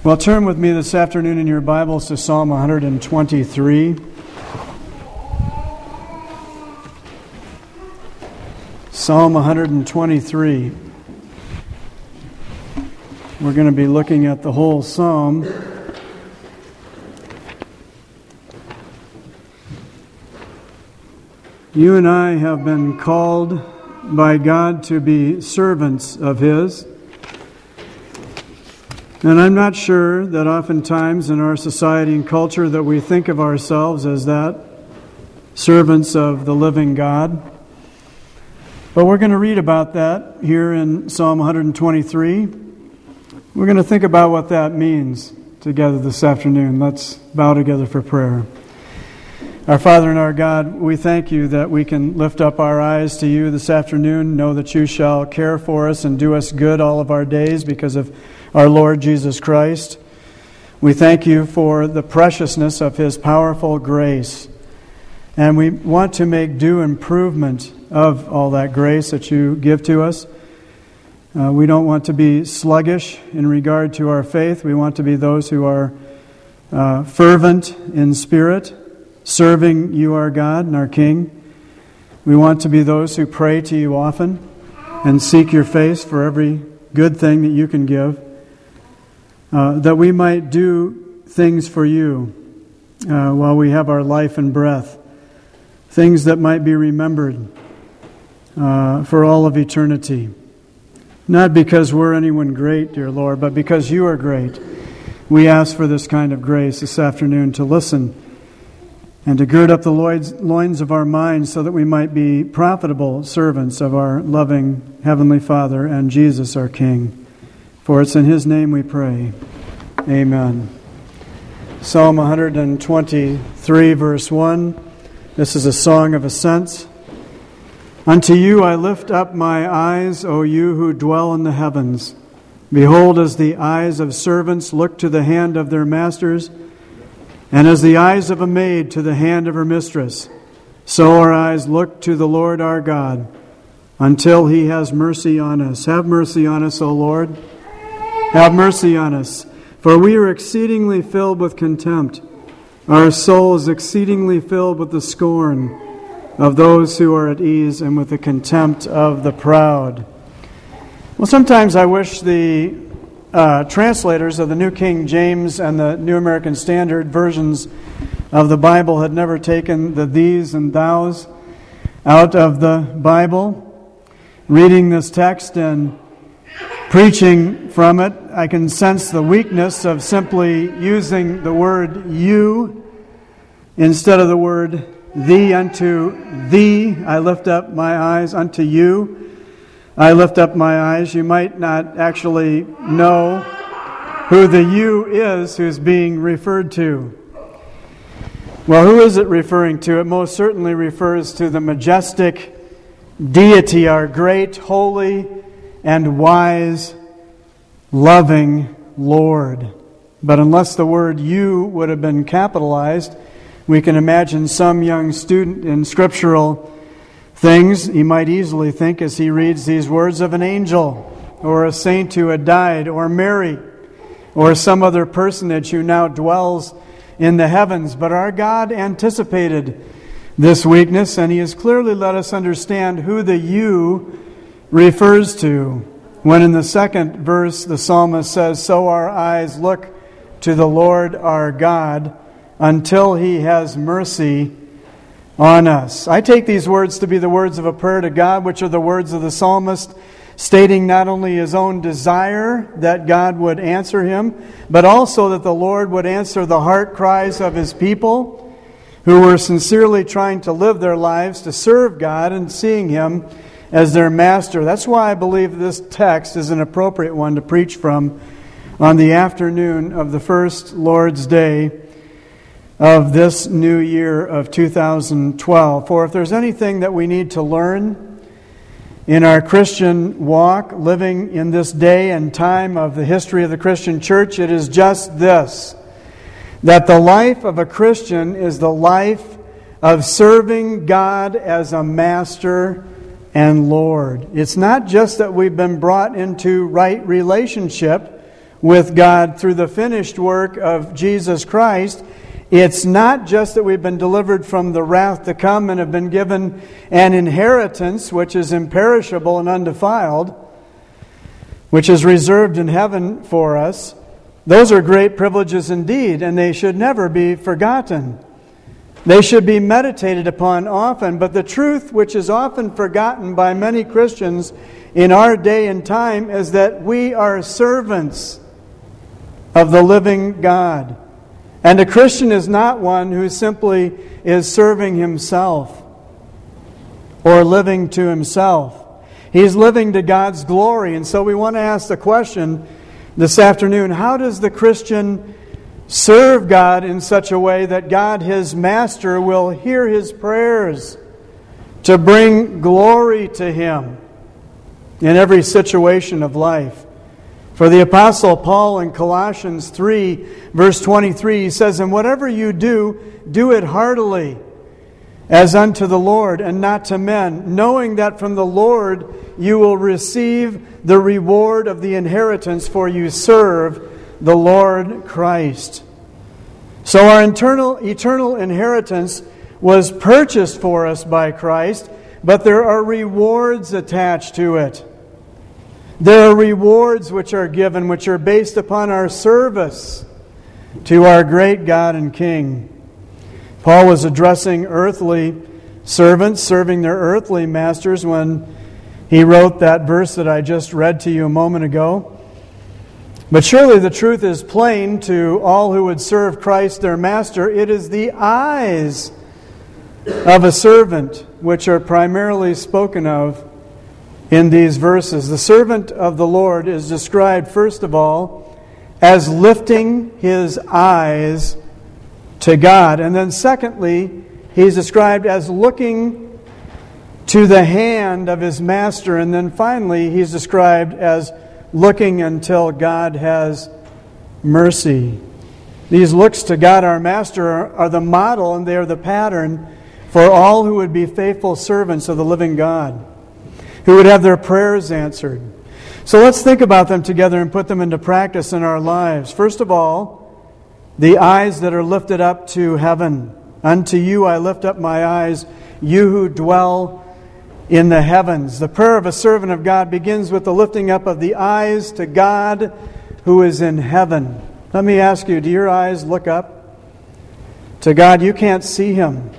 Well, turn with me this afternoon in your Bibles to Psalm 123. Psalm 123. We're going to be looking at the whole psalm. You and I have been called by God to be servants of His. And I'm not sure that oftentimes in our society and culture that we think of ourselves as that, servants of the living God. But we're going to read about that here in Psalm 123. We're going to think about what that means together this afternoon. Let's bow together for prayer. Our Father and our God, we thank You that we can lift up our eyes to You this afternoon, know that You shall care for us and do us good all of our days because of our Lord Jesus Christ. We thank You for the preciousness of His powerful grace. And we want to make due improvement of all that grace that You give to us. We don't want to be sluggish in regard to our faith. We want to be those who are fervent in spirit, serving You, our God and our King. We want to be those who pray to You often and seek Your face for every good thing that You can give. That we might do things for You while we have our life and breath. Things that might be remembered for all of eternity. Not because we're anyone great, dear Lord, but because You are great. We ask for this kind of grace this afternoon to listen and to gird up the loins of our minds so that we might be profitable servants of our loving Heavenly Father and Jesus our King. For it's in His name we pray. Amen. Psalm 123, verse 1. This is a song of ascents. Unto You I lift up my eyes, O You who dwell in the heavens. Behold, as the eyes of servants look to the hand of their masters, and as the eyes of a maid to the hand of her mistress, so our eyes look to the Lord our God, until He has mercy on us. Have mercy on us, O Lord. Have mercy on us, for we are exceedingly filled with contempt. Our soul is exceedingly filled with the scorn of those who are at ease and with the contempt of the proud. Well, sometimes I wish the translators of the New King James and the New American Standard versions of the Bible had never taken the these and thous out of the Bible. Reading this text and preaching from it, I can sense the weakness of simply using the word you instead of the word thee. Unto Thee I lift up my eyes, unto You I lift up my eyes. You might not actually know who the you is who's being referred to. Well, who is it referring to? It most certainly refers to the majestic deity, our great, holy, and wise, loving Lord. But unless the word you would have been capitalized, we can imagine some young student in scriptural things, he might easily think as he reads these words of an angel, or a saint who had died, or Mary, or some other personage who now dwells in the heavens. But our God anticipated this weakness, and He has clearly let us understand who the you refers to, when in the second verse the psalmist says, so our eyes look to the Lord our God until He has mercy on us. I take these words to be the words of a prayer to God, which are the words of the psalmist, stating not only his own desire that God would answer him, but also that the Lord would answer the heart cries of His people who were sincerely trying to live their lives to serve God and seeing Him as their master. That's why I believe this text is an appropriate one to preach from on the afternoon of the first Lord's Day of this new year of 2012. For if there's anything that we need to learn in our Christian walk, living in this day and time of the history of the Christian church, it is just this, that the life of a Christian is the life of serving God as a master and Lord. It's not just that we've been brought into right relationship with God through the finished work of Jesus Christ. It's not just that we've been delivered from the wrath to come and have been given an inheritance which is imperishable and undefiled, which is reserved in heaven for us. Those are great privileges indeed, and they should never be forgotten. They should be meditated upon often, but the truth which is often forgotten by many Christians in our day and time is that we are servants of the living God. And a Christian is not one who simply is serving himself or living to himself. He's living to God's glory. And so we want to ask the question this afternoon, how does the Christian serve God in such a way that God, his master, will hear his prayers to bring glory to him in every situation of life? For the Apostle Paul in Colossians 3, verse 23, he says, "And whatever you do, do it heartily, as unto the Lord and not to men, knowing that from the Lord you will receive the reward of the inheritance, for you serve the Lord Christ." So our eternal inheritance was purchased for us by Christ, but there are rewards attached to it. There are rewards which are given, which are based upon our service to our great God and King. Paul was addressing earthly servants serving their earthly masters when he wrote that verse that I just read to you a moment ago. But surely the truth is plain to all who would serve Christ their master. It is the eyes of a servant which are primarily spoken of in these verses. The servant of the Lord is described, first of all, as lifting his eyes to God. And then secondly, he's described as looking to the hand of his master. And then finally, he's described as looking until God has mercy. These looks to God our master are the model and they are the pattern for all who would be faithful servants of the living God, who would have their prayers answered. So let's think about them together and put them into practice in our lives. First of all, the eyes that are lifted up to heaven. Unto you I lift up my eyes, you who dwell in the heavens. The prayer of a servant of God begins with the lifting up of the eyes to God who is in heaven. Let me ask you, do your eyes look up to God? You can't see Him.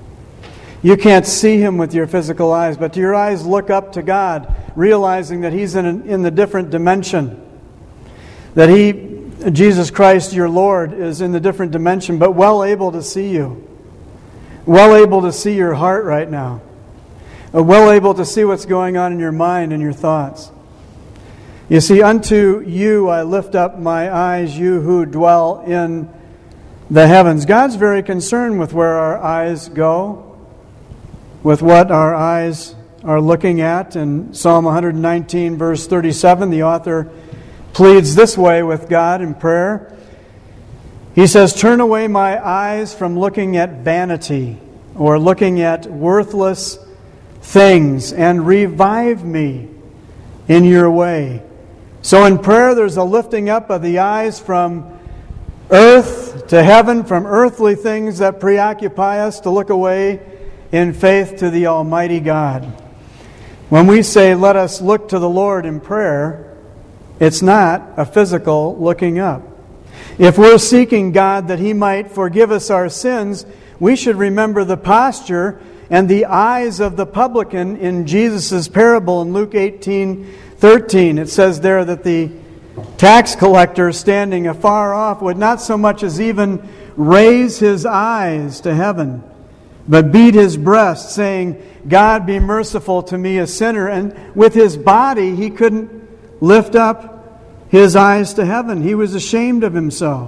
You can't see Him with your physical eyes, but do your eyes look up to God, realizing that He's in the different dimension? That Jesus Christ, your Lord, is in the different dimension, but well able to see you. Well able to see your heart right now. Well able to see what's going on in your mind and your thoughts. You see, unto you I lift up my eyes, you who dwell in the heavens. God's very concerned with where our eyes go, with what our eyes are looking at. In Psalm 119, verse 37, the author pleads this way with God in prayer. He says, "Turn away my eyes from looking at vanity," or looking at worthless things, "and revive me in your way." So in prayer, there's a lifting up of the eyes from earth to heaven, from earthly things that preoccupy us, to look away in faith to the Almighty God. When we say, "Let us look to the Lord in prayer," it's not a physical looking up. If we're seeking God that He might forgive us our sins, we should remember the posture and the eyes of the publican in Jesus' parable in Luke 18:13. It says there that the tax collector standing afar off would not so much as even raise his eyes to heaven, but beat his breast, saying, "God, be merciful to me, a sinner." And with his body, he couldn't lift up his eyes to heaven. He was ashamed of himself.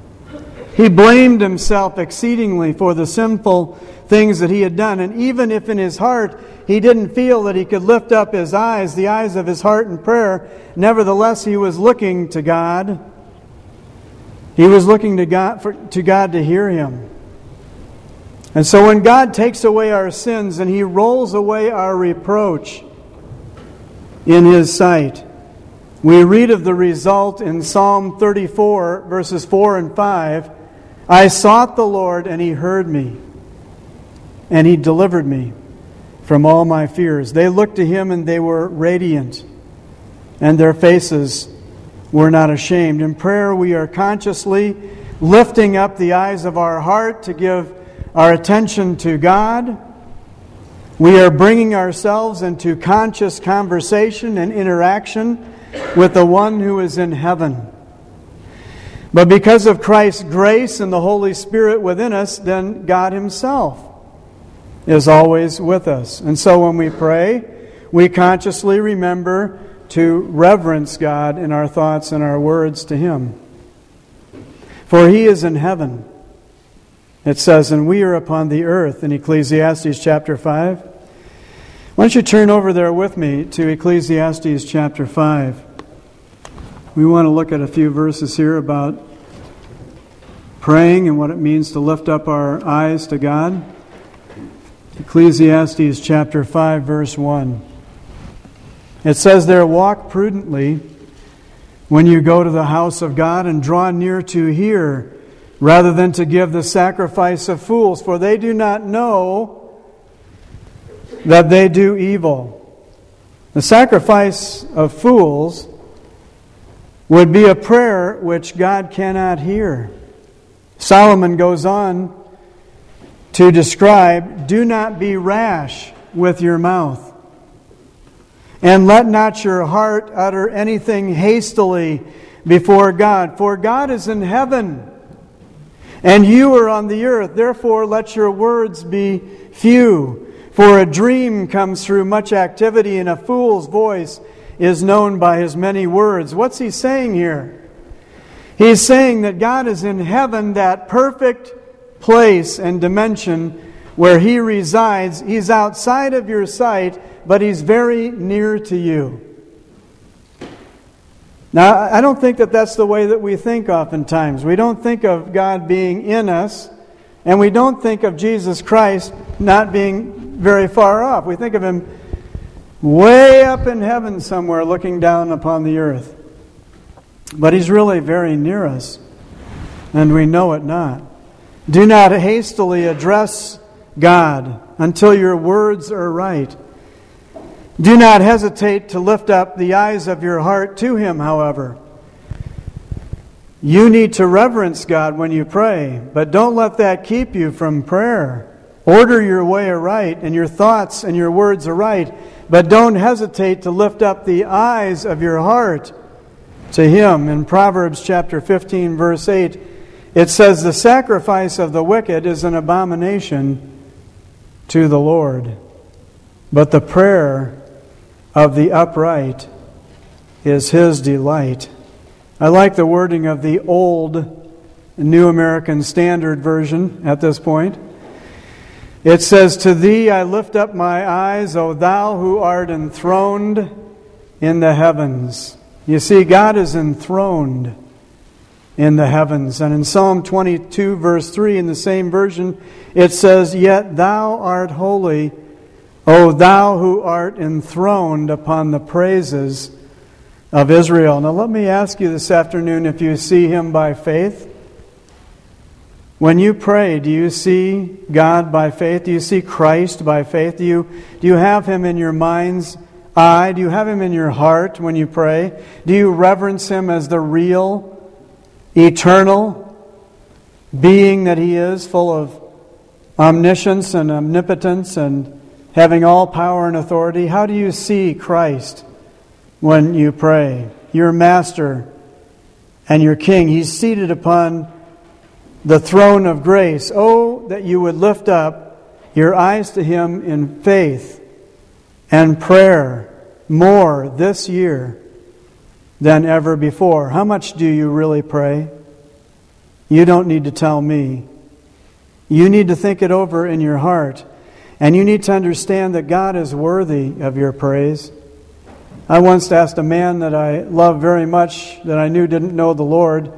He blamed himself exceedingly for the sinful things that he had done. And even if in his heart he didn't feel that he could lift up his eyes, the eyes of his heart in prayer, nevertheless he was looking to God. He was looking to God to hear him. And so when God takes away our sins and He rolls away our reproach in His sight, We read of the result in Psalm 34, verses 4 and 5. I sought the Lord, and He heard me, and He delivered me from all my fears. They looked to Him, and they were radiant, and their faces were not ashamed. In prayer, we are consciously lifting up the eyes of our heart to give our attention to God. We are bringing ourselves into conscious conversation and interaction with the one who is in heaven. But because of Christ's grace and the Holy Spirit within us, then God Himself is always with us. And so when we pray, we consciously remember to reverence God in our thoughts and our words to Him. For He is in heaven. It says, and we are upon the earth in Ecclesiastes chapter 5. Why don't you turn over there with me to Ecclesiastes chapter 5. We want to look at a few verses here about praying and what it means to lift up our eyes to God. Ecclesiastes chapter 5, verse 1. It says there, walk prudently when you go to the house of God, and draw near to hear, rather than to give the sacrifice of fools, for they do not know that they do evil. The sacrifice of fools would be a prayer which God cannot hear. Solomon goes on to describe, do not be rash with your mouth, and let not your heart utter anything hastily before God. For God is in heaven, and you are on the earth. Therefore let your words be few. For a dream comes through much activity, and a fool's voice is known by his many words. What's he saying here? He's saying that God is in heaven, that perfect place and dimension where He resides. He's outside of your sight, but He's very near to you. Now, I don't think that that's the way that we think oftentimes. We don't think of God being in us, and we don't think of Jesus Christ not being very far off. We think of Him way up in heaven somewhere looking down upon the earth. But He's really very near us, and we know it not. Do not hastily address God until your words are right. Do not hesitate to lift up the eyes of your heart to Him, however. You need to reverence God when you pray, but don't let that keep you from prayer. Order your way aright, and your thoughts and your words aright, but don't hesitate to lift up the eyes of your heart to Him. In Proverbs chapter 15, verse 8, it says, the sacrifice of the wicked is an abomination to the Lord, but the prayer of the upright is His delight. I like the wording of the old New American Standard Version at this point. It says, to Thee I lift up my eyes, O Thou who art enthroned in the heavens. You see, God is enthroned in the heavens. And in Psalm 22, verse 3, in the same version, it says, yet Thou art holy, O Thou who art enthroned upon the praises of Israel. Now let me ask you this afternoon if you see Him by faith. When you pray, do you see God by faith? Do you see Christ by faith? Do you have Him in your mind's eye? Do you have Him in your heart when you pray? Do you reverence Him as the real, eternal being that He is, full of omniscience and omnipotence and having all power and authority? How do you see Christ when you pray? Your Master and your King. He's seated upon the throne of grace. Oh, that you would lift up your eyes to Him in faith and prayer more this year than ever before. How much do you really pray? You don't need to tell me. You need to think it over in your heart. And you need to understand that God is worthy of your praise. I once asked a man that I loved very much, that I knew didn't know the Lord.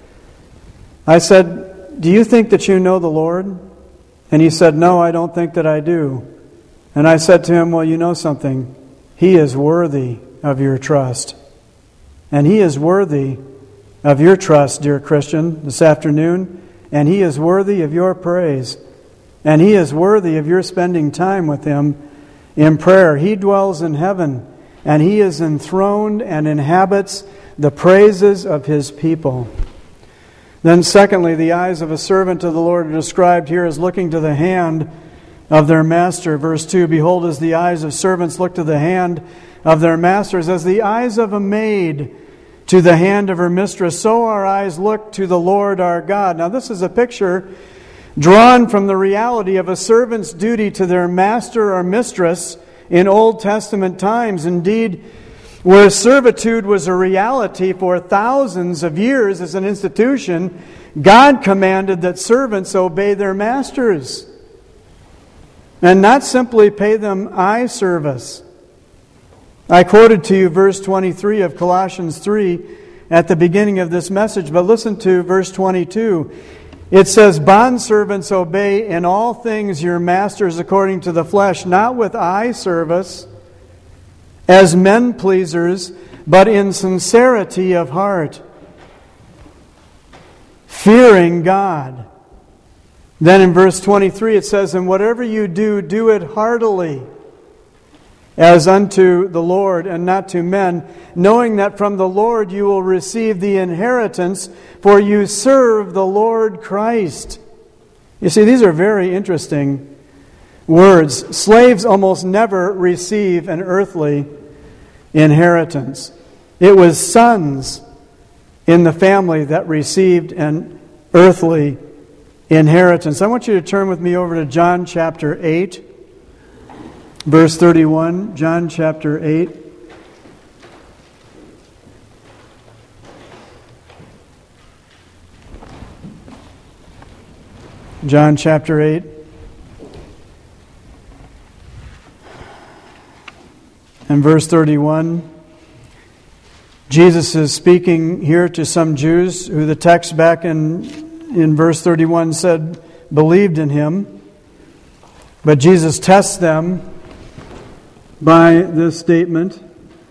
I said, do you think that you know the Lord? And he said, no, I don't think that I do. And I said to him, well, you know something. He is worthy of your trust. And He is worthy of your trust, dear Christian, this afternoon. And He is worthy of your praise. And He is worthy of your spending time with Him in prayer. He dwells in heaven, and He is enthroned and inhabits the praises of His people. Then secondly, the eyes of a servant of the Lord are described here as looking to the hand of their master. Verse 2, behold, as the eyes of servants look to the hand of their masters, as the eyes of a maid to the hand of her mistress, so our eyes look to the Lord our God. Now this is a picture drawn from the reality of a servant's duty to their master or mistress in Old Testament times. Indeed, where servitude was a reality for thousands of years as an institution, God commanded that servants obey their masters and not simply pay them eye service. I quoted to you verse 23 of Colossians 3 at the beginning of this message, but listen to verse 22. It says, bondservants, obey in all things your masters according to the flesh, not with eye service, as men pleasers, but in sincerity of heart, fearing God. Then in verse 23 it says, and whatever you do, do it heartily, as unto the Lord and not to men, knowing that from the Lord you will receive the inheritance, for you serve the Lord Christ. You see, these are very interesting words. Slaves almost never receive an earthly inheritance. It was sons in the family that received an earthly inheritance. I want you to turn with me over to John chapter 8, verse 31. John chapter 8. John chapter 8. And verse 31, Jesus is speaking here to some Jews who the text back in verse 31 said believed in Him. But Jesus tests them by this statement.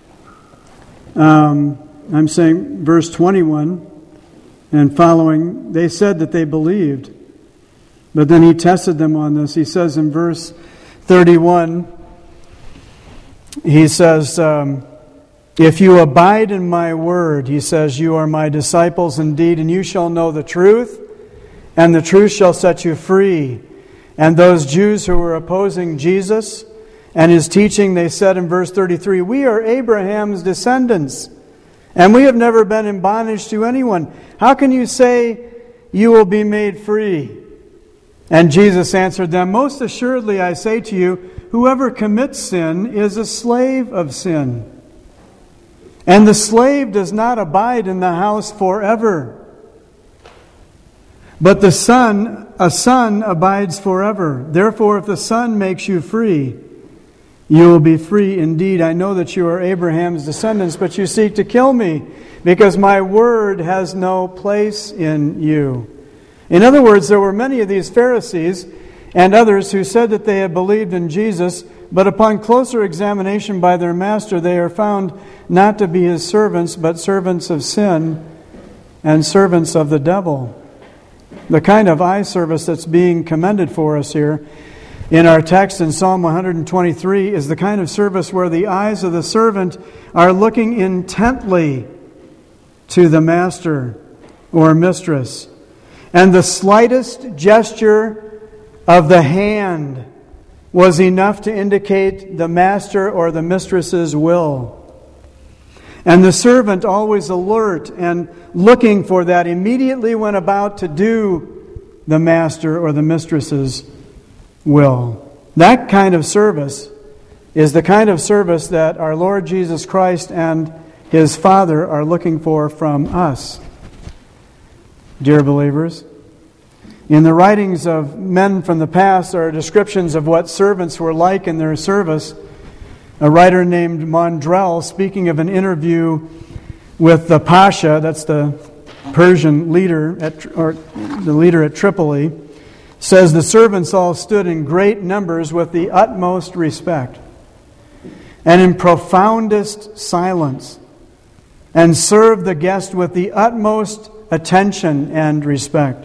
I'm saying verse 21 and following, they said that they believed. But then He tested them on this. He says in verse 31, He says, if you abide in my word, He says, you are my disciples indeed, and you shall know the truth, and the truth shall set you free. And those Jews who were opposing Jesus and His teaching, they said in verse 33, we are Abraham's descendants, and we have never been in bondage to anyone. How can you say you will be made free? And Jesus answered them, most assuredly I say to you, whoever commits sin is a slave of sin. And the slave does not abide in the house forever, but a son abides forever. Therefore, if the Son makes you free, you will be free indeed. I know that you are Abraham's descendants, but you seek to kill me, because my word has no place in you. In other words, there were many of these Pharisees and others who said that they had believed in Jesus, but upon closer examination by their master, they are found not to be His servants, but servants of sin and servants of the devil. The kind of eye service that's being commended for us here in our text in Psalm 123 is the kind of service where the eyes of the servant are looking intently to the master or mistress. And the slightest gesture of the hand was enough to indicate the master or the mistress's will. And the servant, always alert and looking for that, immediately went about to do the master or the mistress's will. That kind of service is the kind of service that our Lord Jesus Christ and His Father are looking for from us. Dear believers, in the writings of men from the past are descriptions of what servants were like in their service. A writer named Mondrell, speaking of an interview with the Pasha, that's the Persian leader, or the leader at Tripoli, says the servants all stood in great numbers with the utmost respect and in profoundest silence. and serve the guest with the utmost attention and respect.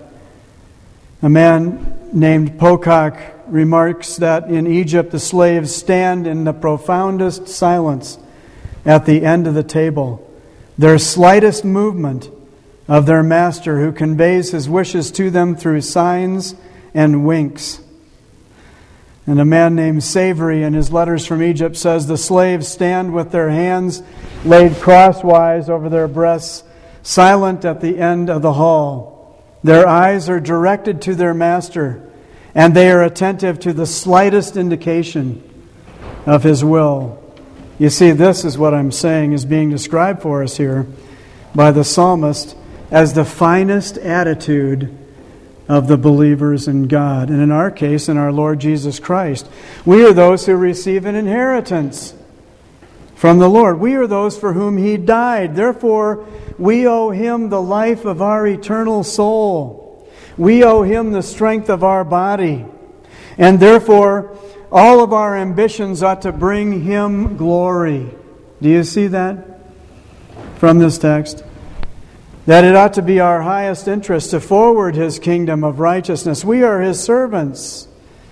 A man named Pocock remarks that in Egypt the slaves stand in the profoundest silence at the end of the table. Their slightest movement of their master, who conveys his wishes to them through signs and winks. And a man named Savory in his letters from Egypt says, the slaves stand with their hands laid crosswise over their breasts, silent at the end of the hall. Their eyes are directed to their master, and they are attentive to the slightest indication of his will. You see, this is what I'm saying is being described for us here by the psalmist as the finest attitude of the believers in God. And in our case, in our Lord Jesus Christ, we are those who receive an inheritance from the Lord. We are those for whom He died. Therefore, we owe Him the life of our eternal soul. We owe Him the strength of our body. And therefore, all of our ambitions ought to bring Him glory. Do you see that from this text? That it ought to be our highest interest to forward His kingdom of righteousness. We are His servants.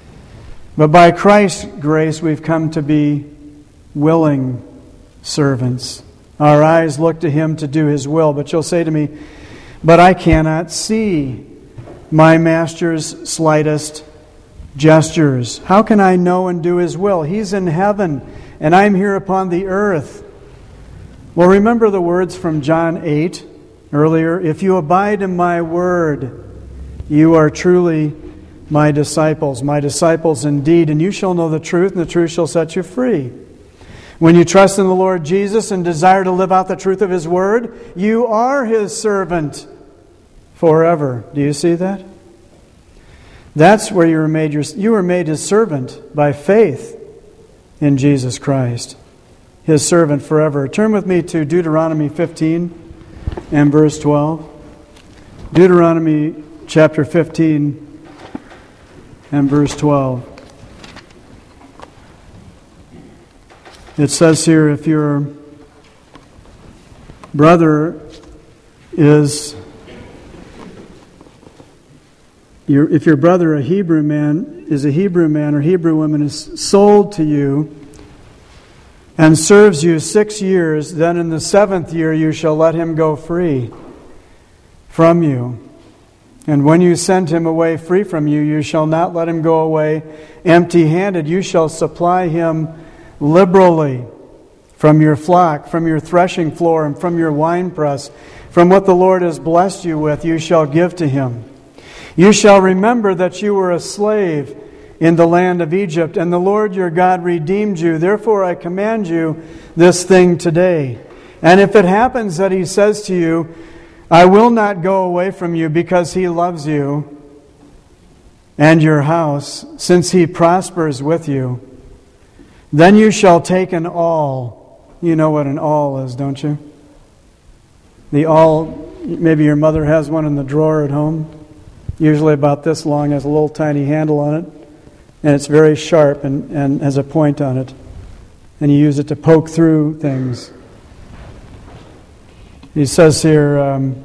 But by Christ's grace, we've come to be willing servants. Our eyes look to Him to do His will. But you'll say to me, but I cannot see my Master's slightest gestures. How can I know and do His will? He's in heaven, and I'm here upon the earth. Well, remember the words from John 8 earlier. If you abide in my word, you are truly my disciples indeed, and you shall know the truth, and the truth shall set you free. When you trust in the Lord Jesus and desire to live out the truth of His word, you are His servant forever. Do you see that? That's where you were made. You were made His servant by faith in Jesus Christ. His servant forever. Turn with me to Deuteronomy 15 and verse 12. Deuteronomy chapter 15 and verse 12. It says here, if your brother is if your brother, a Hebrew man or Hebrew woman is sold to you and serves you 6 years, then in the 7th year you shall let him go free from you. And when you send him away free from you, you shall not let him go away empty-handed. You shall supply him liberally from your flock, from your threshing floor, and from your winepress. From what the Lord has blessed you with, you shall give to him. You shall remember that you were a slave in the land of Egypt, and the Lord your God redeemed you. Therefore I command you this thing today. And if it happens that He says to you, I will not go away from you, because He loves you and your house, since He prospers with you, then you shall take an awl. You know what an awl is, don't you? The awl, maybe your mother has one in the drawer at home. Usually about this long, has a little tiny handle on it, and it's very sharp and has a point on it. And you use it to poke through things. He says here,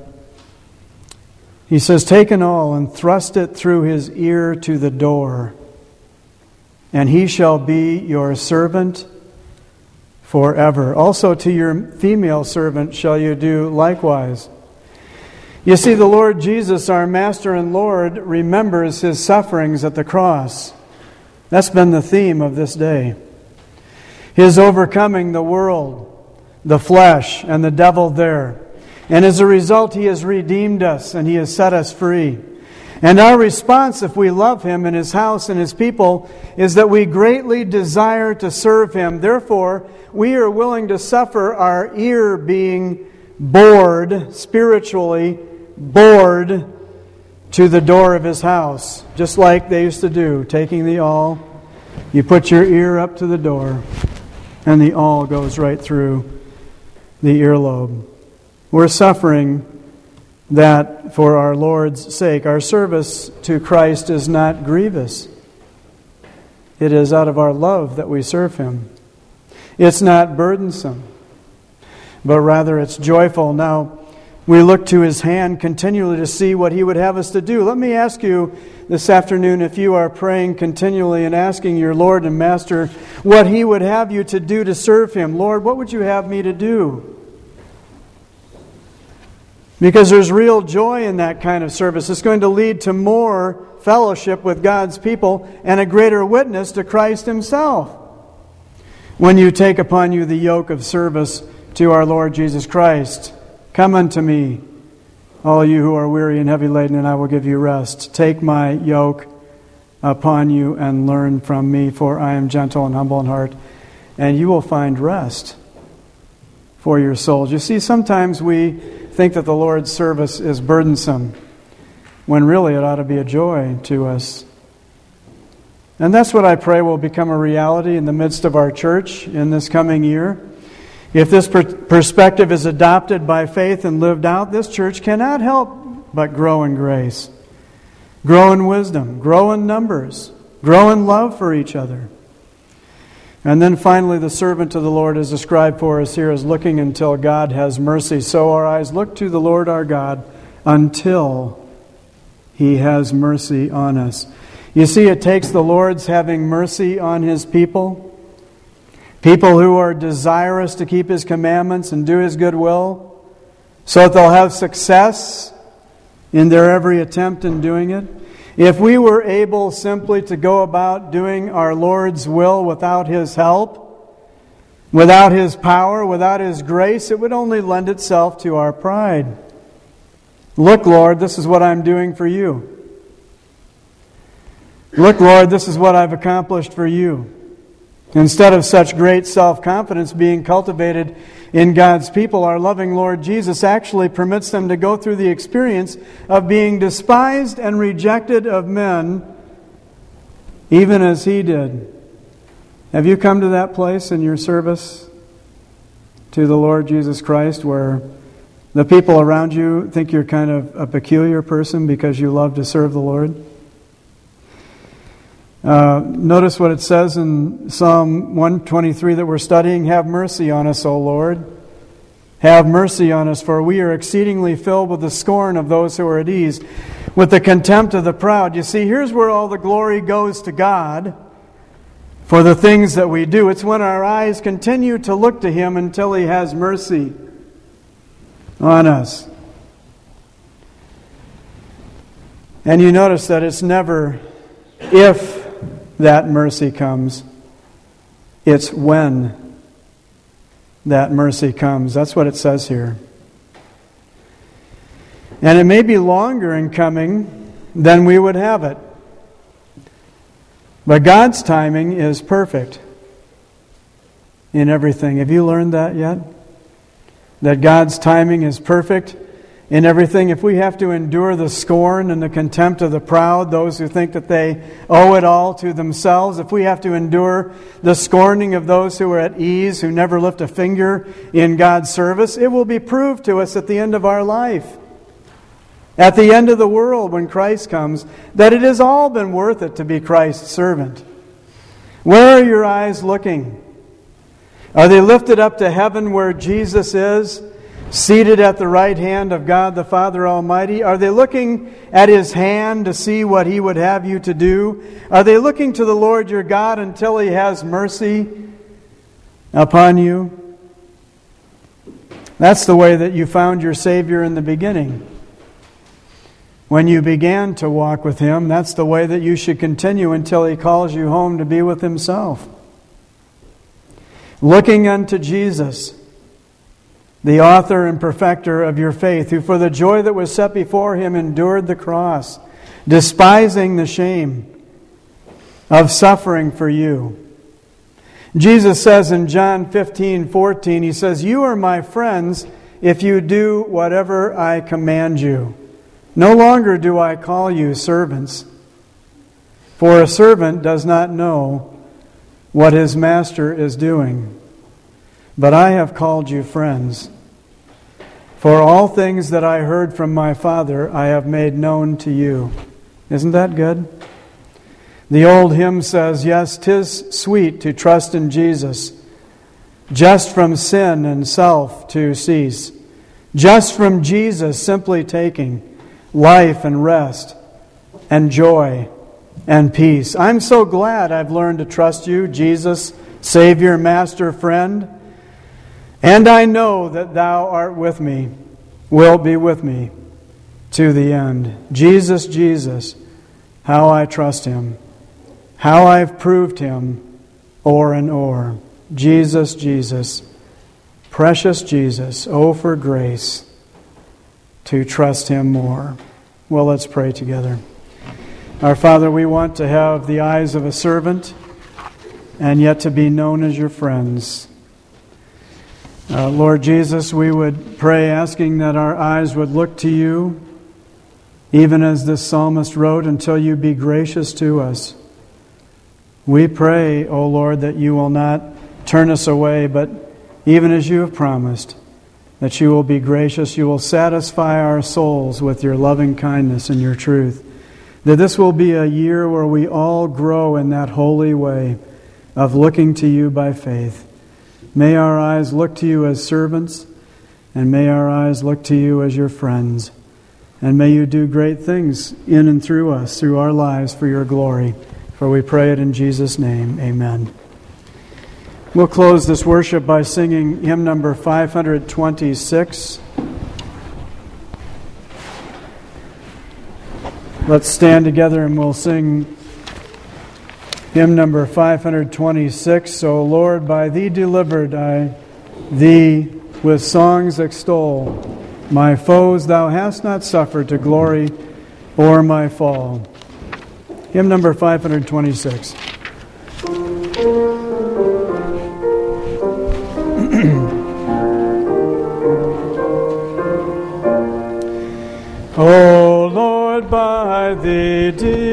take an awl and thrust it through his ear to the door, and he shall be your servant forever. Also to your female servant shall you do likewise. You see, the Lord Jesus, our Master and Lord, remembers His sufferings at the cross. That's been the theme of this day. His overcoming the world, the flesh, and the devil there. And as a result, He has redeemed us and He has set us free. And our response, if we love Him and His house and His people, is that we greatly desire to serve Him. Therefore, we are willing to suffer our ear being bored, spiritually bored, to the door of His house, just like they used to do, taking the awl. You put your ear up to the door, and the awl goes right through the earlobe. We're suffering that for our Lord's sake. Our service to Christ is not grievous. It is out of our love that we serve Him. It's not burdensome. but rather it's joyful. Now, we look to His hand continually to see what He would have us to do. Let me ask you this afternoon, if you are praying continually and asking your Lord and Master what He would have you to do to serve Him. Lord, what would you have me to do? Because there's real joy in that kind of service. It's going to lead to more fellowship with God's people and a greater witness to Christ Himself when you take upon you the yoke of service to our Lord Jesus Christ. Come unto me, all you who are weary and heavy laden, and I will give you rest. Take my yoke upon you and learn from me, for I am gentle and humble in heart, and you will find rest for your souls. You see, sometimes we think that the Lord's service is burdensome, when really it ought to be a joy to us. And that's what I pray will become a reality in the midst of our church in this coming year. If this perspective is adopted by faith and lived out, this church cannot help but grow in grace, grow in wisdom, grow in numbers, grow in love for each other. And then finally, the servant of the Lord is described for us here as looking until God has mercy. So our eyes look to the Lord our God until He has mercy on us. You see, it takes the Lord's having mercy on His people, people who are desirous to keep His commandments and do His good will, so that they'll have success in their every attempt in doing it. If we were able simply to go about doing our Lord's will without His help, without His power, without His grace, it would only lend itself to our pride. Look, Lord, this is what I'm doing for you. Look, Lord, this is what I've accomplished for you. Instead of such great self-confidence being cultivated in God's people, our loving Lord Jesus actually permits them to go through the experience of being despised and rejected of men, even as He did. Have you come to that place in your service to the Lord Jesus Christ where the people around you think you're kind of a peculiar person because you love to serve the Lord? Notice what it says in Psalm 123 that we're studying. Have mercy on us, O Lord. Have mercy on us, for we are exceedingly filled with the scorn of those who are at ease, with the contempt of the proud. You see, here's where all the glory goes to God for the things that we do. It's when our eyes continue to look to Him until He has mercy on us. And you notice that it's never if that mercy comes. It's when that mercy comes. That's what it says here. And it may be longer in coming than we would have it. But God's timing is perfect in everything. Have you learned that yet? That God's timing is perfect in everything. If we have to endure the scorn and the contempt of the proud, those who think that they owe it all to themselves, if we have to endure the scorning of those who are at ease, who never lift a finger in God's service, it will be proved to us at the end of our life, at the end of the world when Christ comes, that it has all been worth it to be Christ's servant. Where are your eyes looking? Are they lifted up to heaven where Jesus is, seated at the right hand of God the Father Almighty? Are they looking at His hand to see what He would have you to do? Are they looking to the Lord your God until He has mercy upon you? That's the way that you found your Savior in the beginning. When you began to walk with Him, that's the way that you should continue until He calls you home to be with Himself. Looking unto Jesus, the author and perfecter of your faith, who for the joy that was set before Him endured the cross, despising the shame of suffering for you. Jesus says in John 15:14, He says, "You are my friends if you do whatever I command you. No longer do I call you servants, for a servant does not know what his master is doing. But I have called you friends. For all things that I heard from my Father I have made known to you." Isn't that good? The old hymn says, "Yes, 'tis sweet to trust in Jesus, just from sin and self to cease, just from Jesus simply taking life and rest and joy and peace. I'm so glad I've learned to trust you, Jesus, Savior, Master, Friend, and I know that Thou art with me, wilt be with me to the end. Jesus, Jesus, how I trust Him, how I've proved Him o'er and o'er. Jesus, Jesus, precious Jesus, oh, for grace to trust Him more. Well, let's pray together. Our Father, we want to have the eyes of a servant and yet to be known as your friends. Lord Jesus, we would pray asking that our eyes would look to you, even as this psalmist wrote, until you be gracious to us. We pray, O Lord, that you will not turn us away, but even as you have promised, that you will be gracious, you will satisfy our souls with your loving kindness and your truth. That this will be a year where we all grow in that holy way of looking to you by faith. May our eyes look to you as servants, and may our eyes look to you as your friends. And may you do great things in and through us, through our lives, for your glory. For we pray it in Jesus' name. Amen. We'll close this worship by singing hymn number 526. Let's stand together and we'll sing hymn number 526. O Lord, by Thee delivered I Thee with songs extol. My foes Thou hast not suffered to glory o'er my fall. Hymn number 526. O Lord, by Thee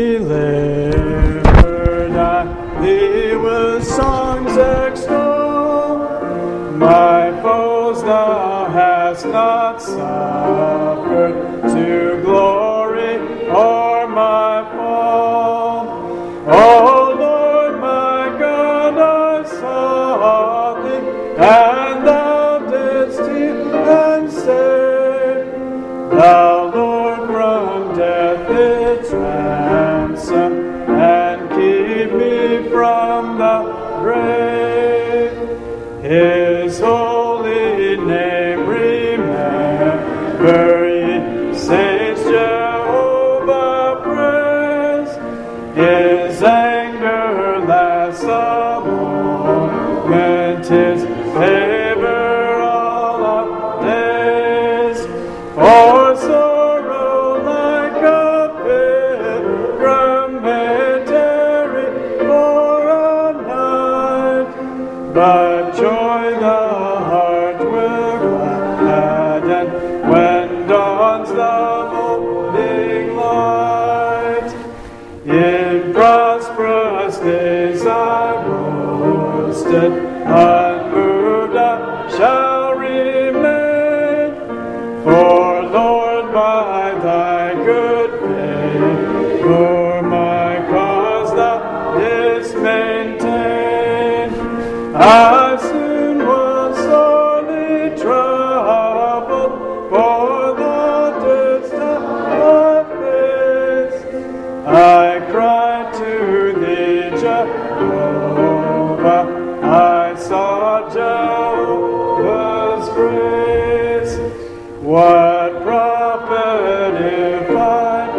delivered I Thee with songs extol. My foes Thou hast not suffered to glory o'er my fall. O Lord, my God, I sought Thee, and Thou didst heal and save. Thou, Lord, from death didst ransom and keep me from the grave. His holy name remember ye, saints Jehovah praise. His anger lasts a moment, His favor all our days. For sorrow like a pilgrim may tarry for a night, but joy the heart will gladden when dawns the morning light. In prosperous days I boasted, unmoved I shall remain. For Lord, by Thy good favor my cause Thou didst maintain. I soon was sorely troubled, for Thou didst have my face. I cried to Thee, Jehovah, I sought Jehovah's grace. What profit if I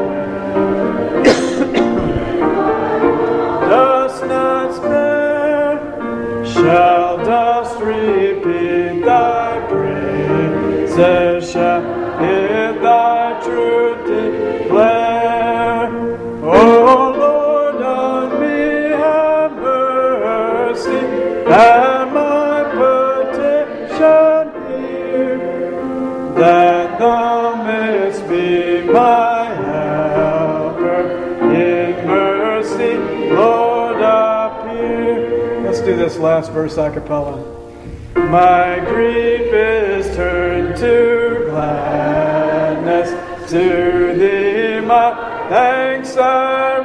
dost not spare? Shall dust repeat Thy praises? Shall it Thy truth declare? O Lord, on me have mercy, and my petition hear, that Thou mayst be my helper. In mercy, Lord, appear. Let's do this last verse a cappella. My grief is turned to gladness, to Thee my thanks I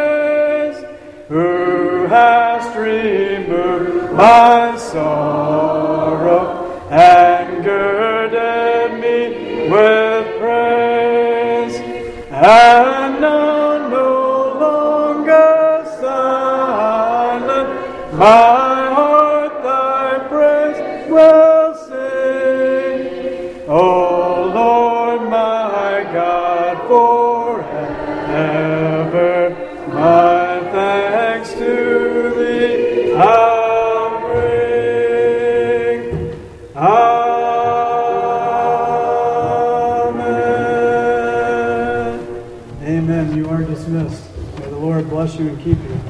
raise, who hast removed my sorrow and girded me with praise, and now no longer silent, my heart thy praise will sing. O Lord my God, forever my thanks to thee I'll bring. Amen. Amen. You are dismissed. May the Lord bless you and keep you.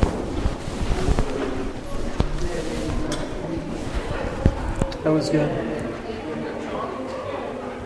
That was good.